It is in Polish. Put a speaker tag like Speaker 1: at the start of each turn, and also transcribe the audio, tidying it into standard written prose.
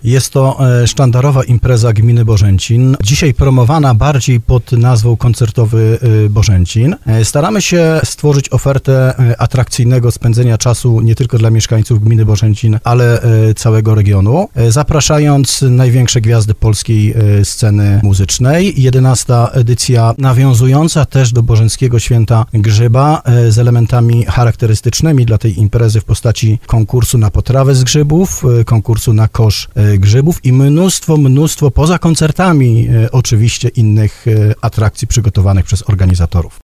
Speaker 1: Jest to sztandarowa impreza gminy Bożęcin, dzisiaj promowana bardziej pod nazwą Koncertowy Bożęcin. Staramy się stworzyć ofertę atrakcyjnego spędzenia czasu nie tylko dla mieszkańców gminy Bożęcin, ale całego regionu, zapraszając największe gwiazdy polskiej sceny muzycznej. 11. edycja nawiązująca też do Bożenckiego Święta Grzyba z elementami charakterystycznymi dla tej imprezy w postaci konkursu na potrawę z grzybów, konkursu na kosz grzybów i mnóstwo poza koncertami oczywiście innych atrakcji przygotowanych przez organizatorów.